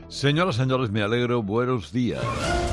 Señoras, señores, me alegro. Buenos días.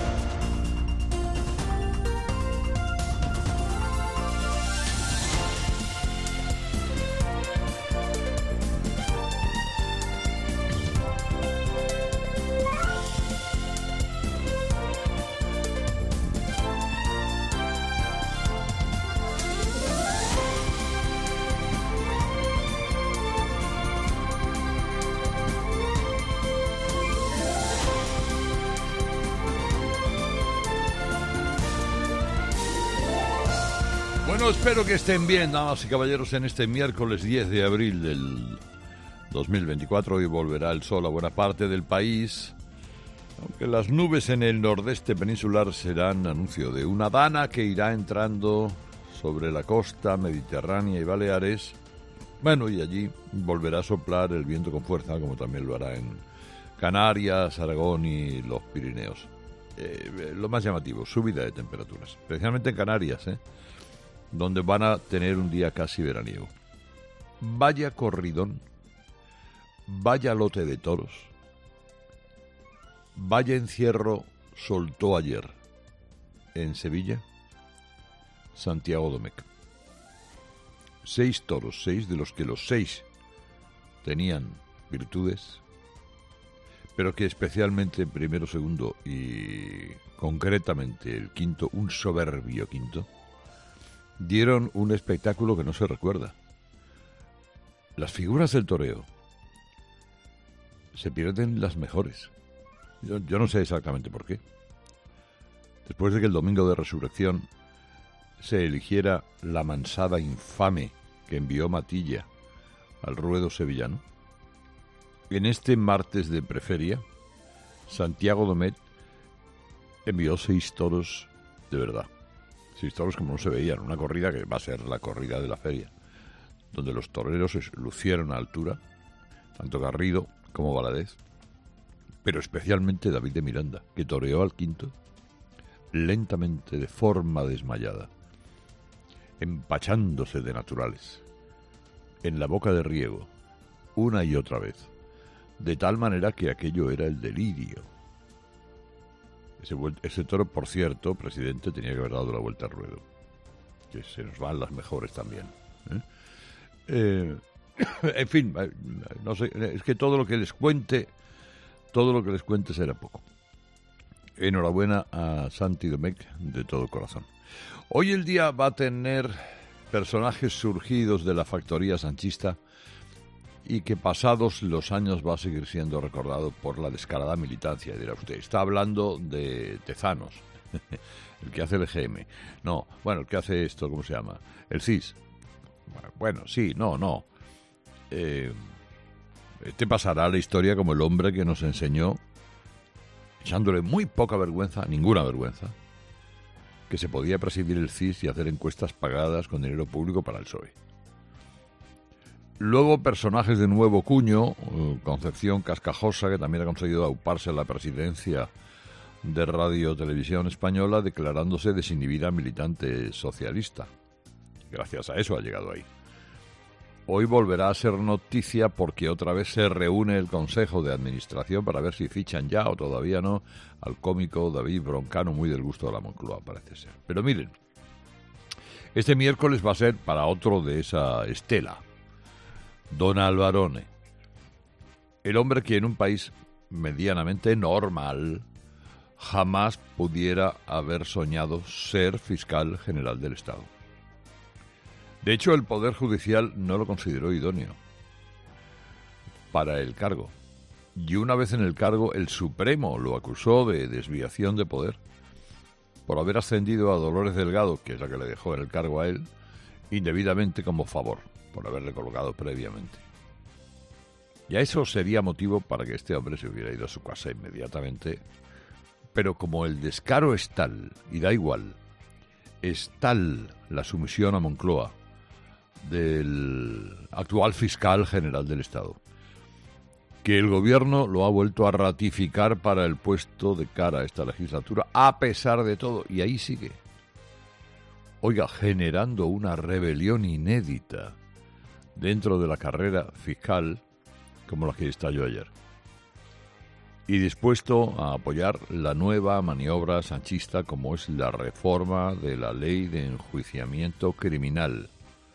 Bueno, espero que estén bien, damas y caballeros, en este miércoles 10 de abril del 2024. Hoy volverá el sol a buena parte del país, aunque las nubes en el nordeste peninsular serán anuncio de una dana que irá entrando sobre la costa mediterránea y Baleares. Bueno, y allí volverá a soplar el viento con fuerza, como también lo hará en Canarias, Aragón y los Pirineos. Lo más llamativo, subida de temperaturas, especialmente en Canarias, donde van a tener un día casi veraniego. Vaya corridón, vaya lote de toros, vaya encierro soltó ayer en Sevilla Santiago Domecq. 6 toros, 6 de los que los 6 tenían virtudes, pero que especialmente el primero, segundo y concretamente el quinto, un soberbio quinto, dieron un espectáculo que no se recuerda. Las figuras del toreo se pierden las mejores. Yo no sé exactamente por qué. Después de que el domingo de resurrección se eligiera la mansada infame que envió Matilla al ruedo sevillano, en este martes de preferia, Santiago Domecq envió 6 toros de verdad. 6 toros como no se veían, una corrida que va a ser la corrida de la feria, donde los toreros se lucieron a altura, tanto Garrido como Valadez, pero especialmente David de Miranda, que toreó al quinto lentamente, de forma desmayada, empachándose de naturales, en la boca de riego, una y otra vez, de tal manera que aquello era el delirio. Ese toro, por cierto, presidente, tenía que haber dado la vuelta al ruedo. Que se nos van las mejores también. En fin, no sé, es que todo lo que les cuente será poco. Enhorabuena a Santi Domecq de todo corazón. Hoy el día va a tener personajes surgidos de la factoría sanchista y que pasados los años va a seguir siendo recordado por la descarada militancia. Y dirá usted, está hablando de Tezanos, el que hace el EGM. No, bueno, el que hace esto, ¿cómo se llama? El CIS. Bueno, sí, no. Este pasará a la historia como el hombre que nos enseñó, echándole muy poca vergüenza, ninguna vergüenza, que se podía presidir el CIS y hacer encuestas pagadas con dinero público para el PSOE. Luego personajes de nuevo cuño, Concepción Cascajosa, que también ha conseguido auparse a la presidencia de Radio Televisión Española, declarándose desinhibida militante socialista. Gracias a eso ha llegado ahí. Hoy volverá a ser noticia porque otra vez se reúne el Consejo de Administración para ver si fichan ya o todavía no al cómico David Broncano, muy del gusto de la Moncloa, parece ser. Pero miren, este miércoles va a ser para otro de esa estela, Don Alvarone, el hombre que en un país medianamente normal jamás pudiera haber soñado ser fiscal general del Estado. De hecho, el Poder Judicial no lo consideró idóneo para el cargo. Y una vez en el cargo, el Supremo lo acusó de desviación de poder por haber ascendido a Dolores Delgado, que es la que le dejó en el cargo a él, indebidamente como favor, por haberle colocado previamente. Y a eso sería motivo para que este hombre se hubiera ido a su casa inmediatamente. Pero como el descaro es tal, y da igual, es tal la sumisión a Moncloa del actual fiscal general del Estado, que el gobierno lo ha vuelto a ratificar para el puesto de cara a esta legislatura, a pesar de todo, y ahí sigue. Oiga, generando una rebelión inédita dentro de la carrera fiscal como la que estalló ayer. y dispuesto a apoyar la nueva maniobra sanchista como es la reforma de la ley de enjuiciamiento criminal.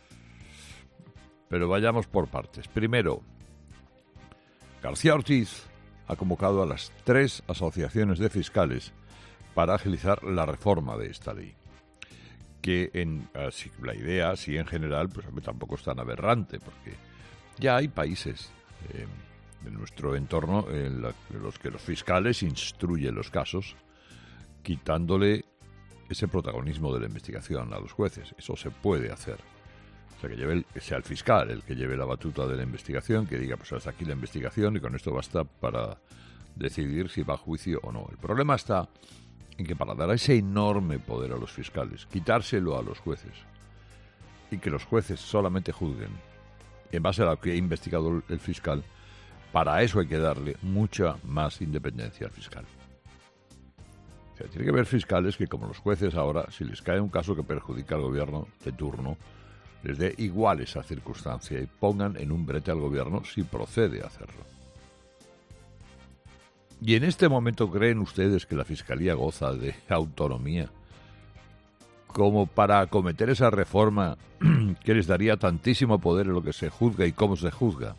Pero vayamos por partes. Primero, García Ortiz ha convocado a las 3 asociaciones de fiscales para agilizar la reforma de esta ley. Que la idea, sí, en general, pues tampoco es tan aberrante, porque ya hay países en nuestro entorno en los que los fiscales instruyen los casos, quitándole ese protagonismo de la investigación a los jueces. Eso se puede hacer. O sea, que sea el fiscal el que lleve la batuta de la investigación, que diga, pues hasta aquí la investigación y con esto basta para decidir si va a juicio o no. El problema está en que para dar ese enorme poder a los fiscales, quitárselo a los jueces y que los jueces solamente juzguen en base a lo que ha investigado el fiscal, para eso hay que darle mucha más independencia al fiscal. O sea, tiene que haber fiscales que, como los jueces ahora, si les cae un caso que perjudica al gobierno de turno, les dé igual esa circunstancia y pongan en un brete al gobierno si procede a hacerlo. ¿Y en este momento creen ustedes que la Fiscalía goza de autonomía como para acometer esa reforma que les daría tantísimo poder en lo que se juzga y cómo se juzga?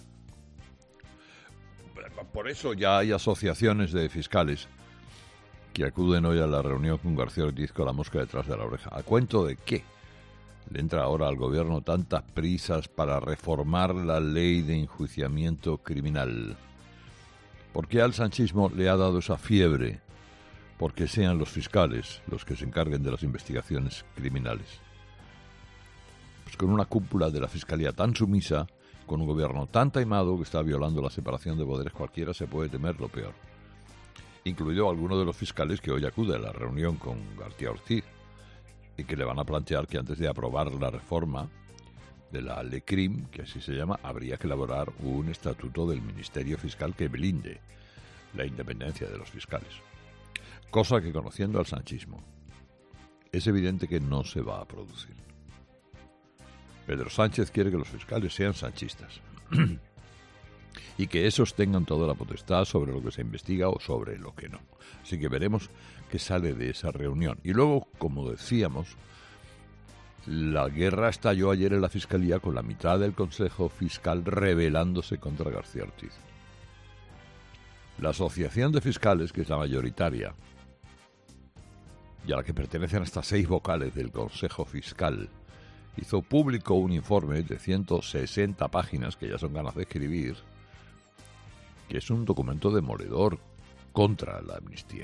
Por eso ya hay asociaciones de fiscales que acuden hoy a la reunión con García Ortiz con la mosca detrás de la oreja. ¿A cuento de qué le entra ahora al gobierno tantas prisas para reformar la ley de enjuiciamiento criminal? ¿Por qué al sanchismo le ha dado esa fiebre porque sean los fiscales los que se encarguen de las investigaciones criminales? Pues con una cúpula de la Fiscalía tan sumisa, con un gobierno tan taimado que está violando la separación de poderes, cualquiera se puede temer lo peor. Incluido alguno de los fiscales que hoy acude a la reunión con García Ortiz y que le van a plantear que antes de aprobar la reforma de la LECRIM, que así se llama, habría que elaborar un estatuto del Ministerio Fiscal que blinde la independencia de los fiscales. Cosa que, conociendo al sanchismo, es evidente que no se va a producir. Pedro Sánchez quiere que los fiscales sean sanchistas y que esos tengan toda la potestad sobre lo que se investiga o sobre lo que no. Así que veremos qué sale de esa reunión. Y luego, como decíamos, la guerra estalló ayer en la Fiscalía con la mitad del Consejo Fiscal rebelándose contra García Ortiz. La Asociación de Fiscales, que es la mayoritaria, y a la que pertenecen hasta 6 vocales del Consejo Fiscal, hizo público un informe de 160 páginas, que ya son ganas de escribir, que es un documento demoledor contra la amnistía.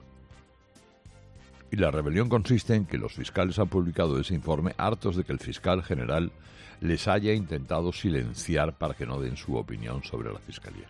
Y la rebelión consiste en que los fiscales han publicado ese informe hartos de que el fiscal general les haya intentado silenciar para que no den su opinión sobre la Fiscalía.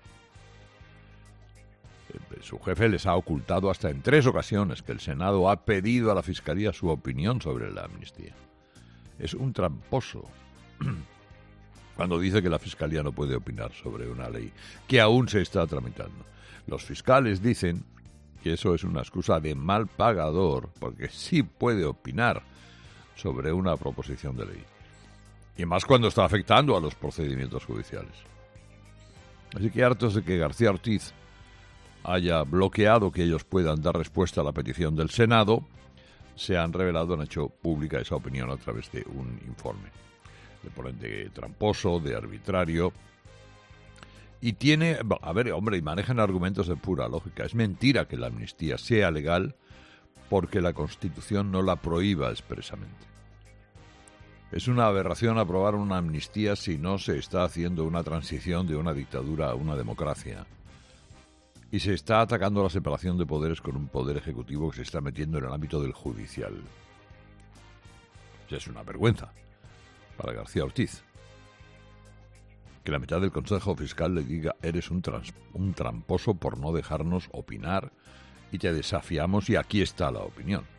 Su jefe les ha ocultado hasta en 3 ocasiones que el Senado ha pedido a la Fiscalía su opinión sobre la amnistía. Es un tramposo cuando dice que la Fiscalía no puede opinar sobre una ley que aún se está tramitando. Los fiscales dicen que eso es una excusa de mal pagador, porque sí puede opinar sobre una proposición de ley. Y más cuando está afectando a los procedimientos judiciales. Así que hartos de que García Ortiz haya bloqueado que ellos puedan dar respuesta a la petición del Senado, se han revelado, han hecho pública esa opinión a través de un informe. Le ponen de tramposo, de arbitrario. Y tiene, y manejan argumentos de pura lógica. Es mentira que la amnistía sea legal porque la Constitución no la prohíba expresamente. Es una aberración aprobar una amnistía si no se está haciendo una transición de una dictadura a una democracia. Y se está atacando la separación de poderes con un poder ejecutivo que se está metiendo en el ámbito del judicial. O sea, es una vergüenza para García Ortiz que la mitad del Consejo Fiscal le diga: eres un tramposo por no dejarnos opinar y te desafiamos y aquí está la opinión.